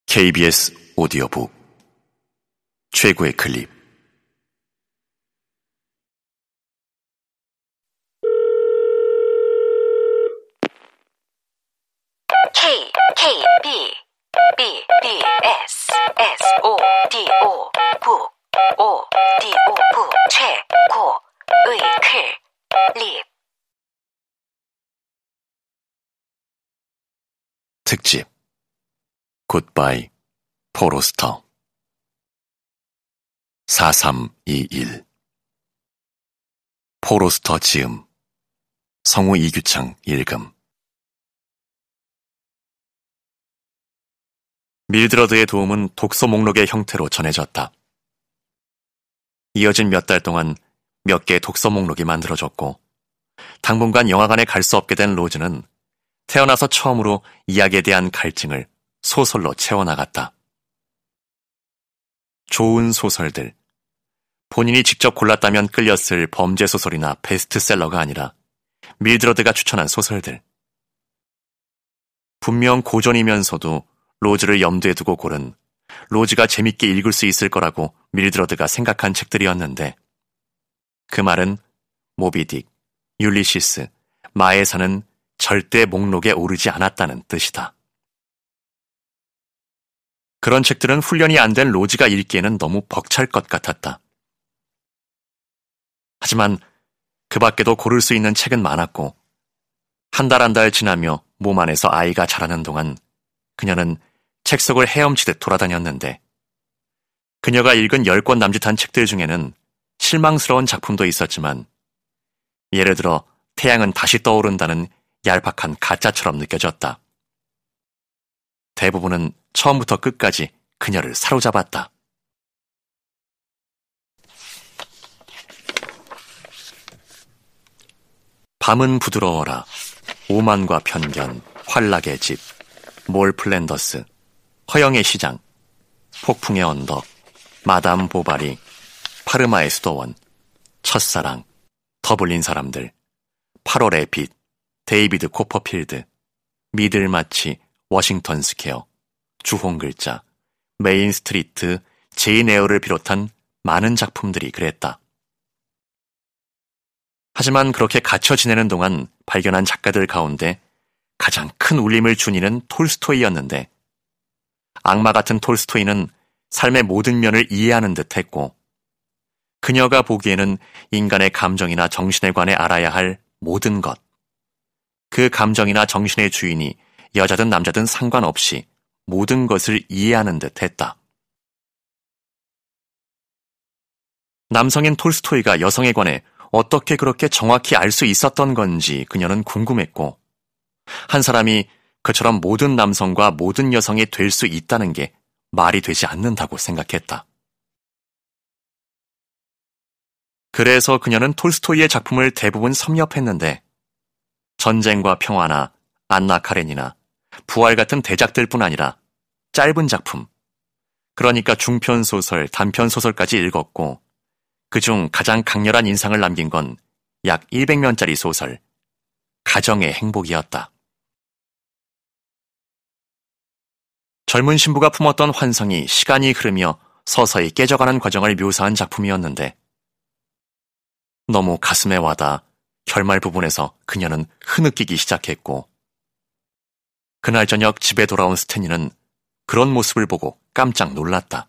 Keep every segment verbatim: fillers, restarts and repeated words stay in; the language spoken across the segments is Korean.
케이비에스 오디오북 최고의 클립. K, K, B, B, B, S, S, O, D, O, 북, O, D, O, 북, 최고, 의, 클립. 특집 굿바이 포로스터. 사삼이일. 포로스터 지음, 성우 이규창 읽음. 밀드러드의 도움은 독서 목록의 형태로 전해졌다. 이어진 몇 달 동안 몇 개의 독서 목록이 만들어졌고, 당분간 영화관에 갈 수 없게 된 로즈는 태어나서 처음으로 이야기에 대한 갈증을 소설로 채워나갔다. 좋은 소설들, 본인이 직접 골랐다면 끌렸을 범죄 소설이나 베스트셀러가 아니라 밀드러드가 추천한 소설들. 분명 고전이면서도 로즈를 염두에 두고 고른, 로즈가 재밌게 읽을 수 있을 거라고 밀드러드가 생각한 책들이었는데, 그 말은 모비딕, 율리시스, 마에사는 절대 목록에 오르지 않았다는 뜻이다. 그런 책들은 훈련이 안 된 로즈가 읽기에는 너무 벅찰 것 같았다. 하지만 그 밖에도 고를 수 있는 책은 많았고, 한 달 한 달 지나며 몸 안에서 아이가 자라는 동안 그녀는 책 속을 헤엄치듯 돌아다녔는데, 그녀가 읽은 열 권 남짓한 책들 중에는 실망스러운 작품도 있었지만, 예를 들어 태양은 다시 떠오른다는 얄팍한 가짜처럼 느껴졌다. 대부분은 처음부터 끝까지 그녀를 사로잡았다. 밤은 부드러워라, 오만과 편견, 환락의 집, 몰 플랜더스, 허영의 시장, 폭풍의 언덕, 마담 보바리, 파르마의 수도원, 첫사랑, 더블린 사람들, 팔월의 빛, 데이비드 코퍼필드, 미들마치, 워싱턴 스퀘어, 주홍글자, 메인 스트리트, 제인 에어를 비롯한 많은 작품들이 그랬다. 하지만 그렇게 갇혀 지내는 동안 발견한 작가들 가운데 가장 큰 울림을 준 이는 톨스토이였는데, 악마 같은 톨스토이는 삶의 모든 면을 이해하는 듯 했고, 그녀가 보기에는 인간의 감정이나 정신에 관해 알아야 할 모든 것, 그 감정이나 정신의 주인이 여자든 남자든 상관없이 모든 것을 이해하는 듯 했다. 남성인 톨스토이가 여성에 관해 어떻게 그렇게 정확히 알 수 있었던 건지 그녀는 궁금했고, 한 사람이 그처럼 모든 남성과 모든 여성이 될 수 있다는 게 말이 되지 않는다고 생각했다. 그래서 그녀는 톨스토이의 작품을 대부분 섭렵했는데, 전쟁과 평화나 안나 카레니나 부활 같은 대작들뿐 아니라 짧은 작품, 그러니까 중편소설, 단편소설까지 읽었고, 그중 가장 강렬한 인상을 남긴 건 약 일백 면짜리 소설, 가정의 행복이었다. 젊은 신부가 품었던 환상이 시간이 흐르며 서서히 깨져가는 과정을 묘사한 작품이었는데, 너무 가슴에 와닿아 결말 부분에서 그녀는 흐느끼기 시작했고, 그날 저녁 집에 돌아온 스탠리는 그런 모습을 보고 깜짝 놀랐다.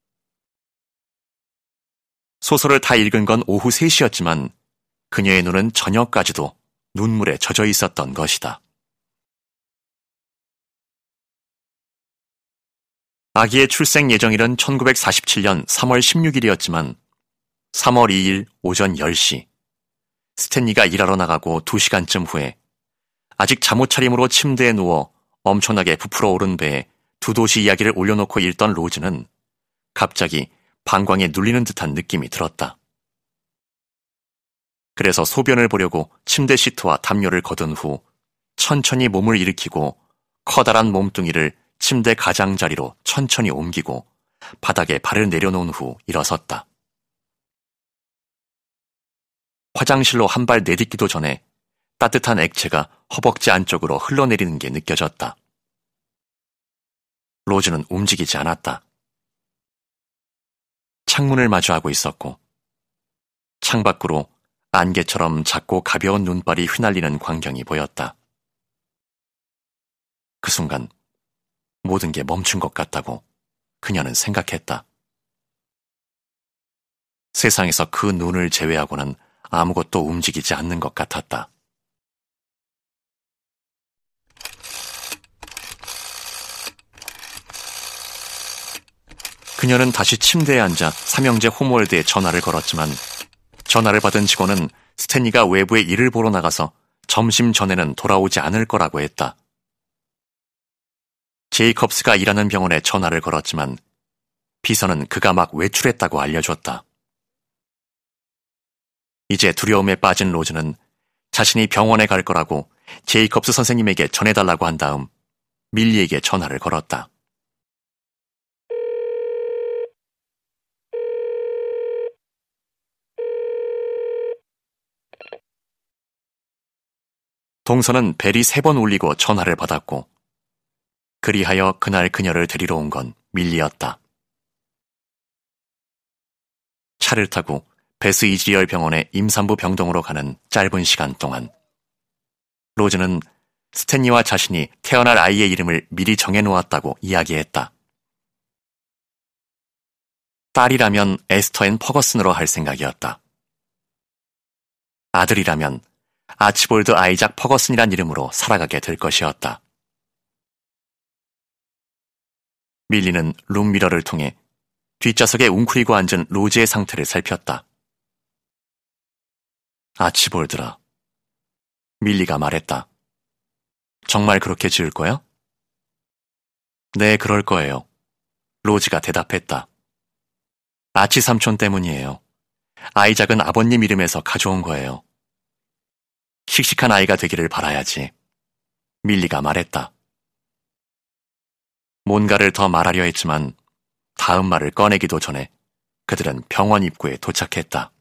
소설을 다 읽은 건 오후 세 시였지만 그녀의 눈은 저녁까지도 눈물에 젖어 있었던 것이다. 아기의 출생 예정일은 천구백사십칠년 삼월 십육일이었지만 삼월 이일 오전 열 시, 스탠리가 일하러 나가고 두 시간쯤 후에 아직 잠옷차림으로 침대에 누워 엄청나게 부풀어 오른 배에 두 도시 이야기를 올려놓고 읽던 로즈는 갑자기 방광에 눌리는 듯한 느낌이 들었다. 그래서 소변을 보려고 침대 시트와 담요를 걷은 후 천천히 몸을 일으키고 커다란 몸뚱이를 침대 가장자리로 천천히 옮기고 바닥에 발을 내려놓은 후 일어섰다. 화장실로 한 발 내딛기도 전에 따뜻한 액체가 허벅지 안쪽으로 흘러내리는 게 느껴졌다. 로즈는 움직이지 않았다. 창문을 마주하고 있었고 창밖으로 안개처럼 작고 가벼운 눈발이 휘날리는 광경이 보였다. 그 순간 모든 게 멈춘 것 같다고 그녀는 생각했다. 세상에서 그 눈을 제외하고는 아무것도 움직이지 않는 것 같았다. 그녀는 다시 침대에 앉아 삼형제 홈월드에 전화를 걸었지만 전화를 받은 직원은 스탠리가 외부에 일을 보러 나가서 점심 전에는 돌아오지 않을 거라고 했다. 제이컵스가 일하는 병원에 전화를 걸었지만 비서는 그가 막 외출했다고 알려줬다. 이제 두려움에 빠진 로즈는 자신이 병원에 갈 거라고 제이컵스 선생님에게 전해달라고 한 다음 밀리에게 전화를 걸었다. 동서는 벨이 세 번 울리고 전화를 받았고 그리하여 그날 그녀를 데리러 온 건 밀리였다. 차를 타고 베스 이즈리얼 병원의 임산부 병동으로 가는 짧은 시간 동안 로즈는 스탠리와 자신이 태어날 아이의 이름을 미리 정해놓았다고 이야기했다. 딸이라면 에스터 앤 퍼거슨으로 할 생각이었다. 아들이라면 아치볼드 아이작 퍼거슨이란 이름으로 살아가게 될 것이었다. 밀리는 룸미러를 통해 뒷좌석에 웅크리고 앉은 로즈의 상태를 살폈다. 아치볼드라. 밀리가 말했다. 정말 그렇게 지을 거야? 네, 그럴 거예요. 로즈가 대답했다. 아치 삼촌 때문이에요. 아이작은 아버님 이름에서 가져온 거예요. 씩씩한 아이가 되기를 바라야지. 밀리가 말했다. 뭔가를 더 말하려 했지만 다음 말을 꺼내기도 전에 그들은 병원 입구에 도착했다.